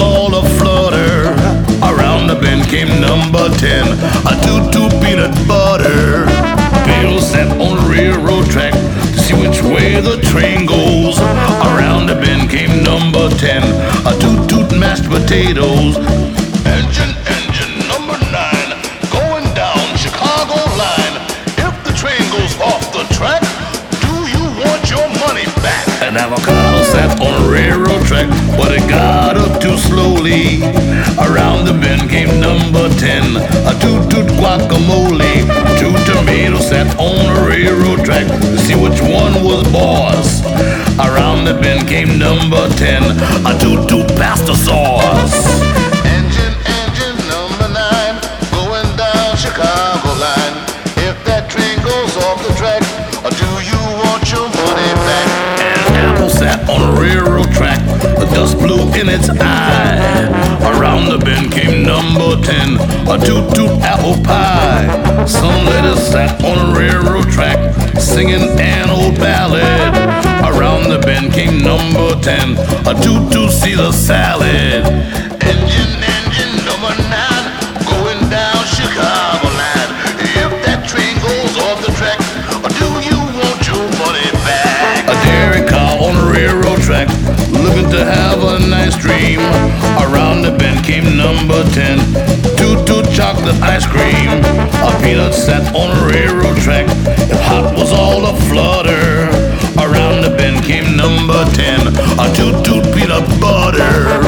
all a flutter. Around the bend came number 10, a toot-toot peanut butter. Peter sat on the railroad track to see which way the train goes. Around the bend came number 10, a toot-toot mashed potatoes. Engine, engine, number 9, going down Chicago line. If the train goes off the track, do you want your money back? An avocado sat on a railroad track, but it got up too slowly. Around the bend came number 10, a toot-toot guacamole. Two tomatoes sat on a railroad track to see which one was boss. Around the bend came number 10, a toot-toot pasta sauce. Engine, engine, number 9, going down Chicago line. If that train goes off the track, do you want your money back? Apple sat on a railroad track, the dust blew in its eye. Around the bend came number 10, a toot-toot apple pie. Some lettuce sat on a railroad track, singing an old ballad. Around the bend came number 10, a toot-toot Caesar salad. Engine, engine, number 9, going down Chicago line. If that train goes off the track, do you want your money back? A dairy cow on a railroad track, looking to have a nice dream. Around the bend came number 10, toot-toot chocolate ice cream. A peanut sat on a railroad track, if hot was all a flutter. Around the bend came number 10, a toot-toot peanut butter.